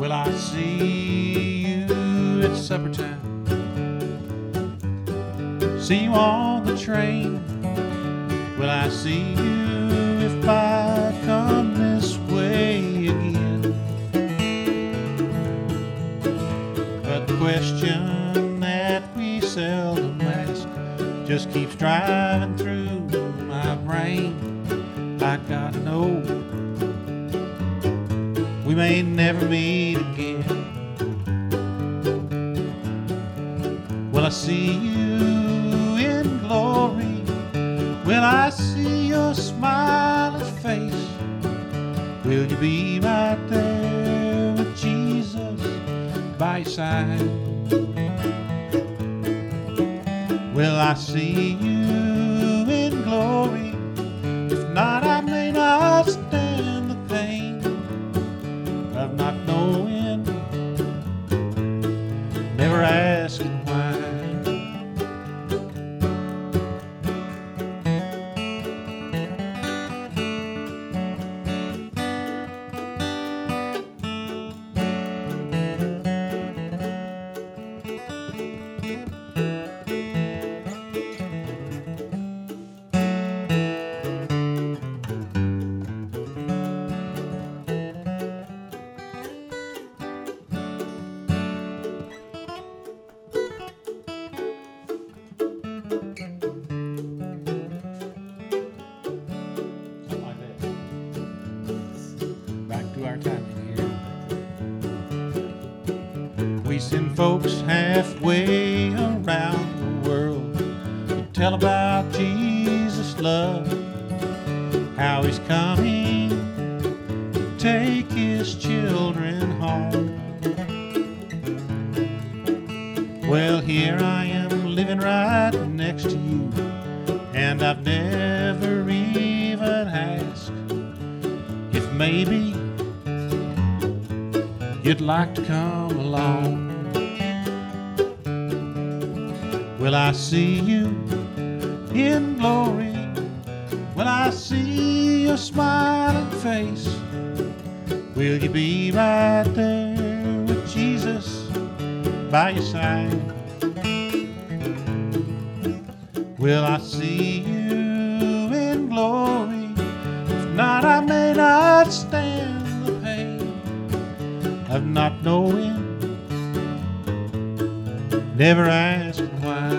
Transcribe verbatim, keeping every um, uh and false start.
Will I see you at supper time? See you on the train? Will I see you if I come this way again? But the question that we seldom ask just keeps driving through my brain. I gotta know we may never meet again. Will I see you in glory? Will I see your smiling face? Will you be right there with Jesus by your side? Will I see you in glory? If not, I may not stand the pain of not knowing, never asking why. Our timing here. We send folks halfway around the world to tell about Jesus' love, how he's coming to take his children home. Well, here I am living right next to you, and I've never even asked if maybe you'd like to come along. Will I see you in glory? Will I see your smiling face? Will you be right there with Jesus by your side? Will I see you in glory? If not, I may not stand the pain of not knowing, never asking why.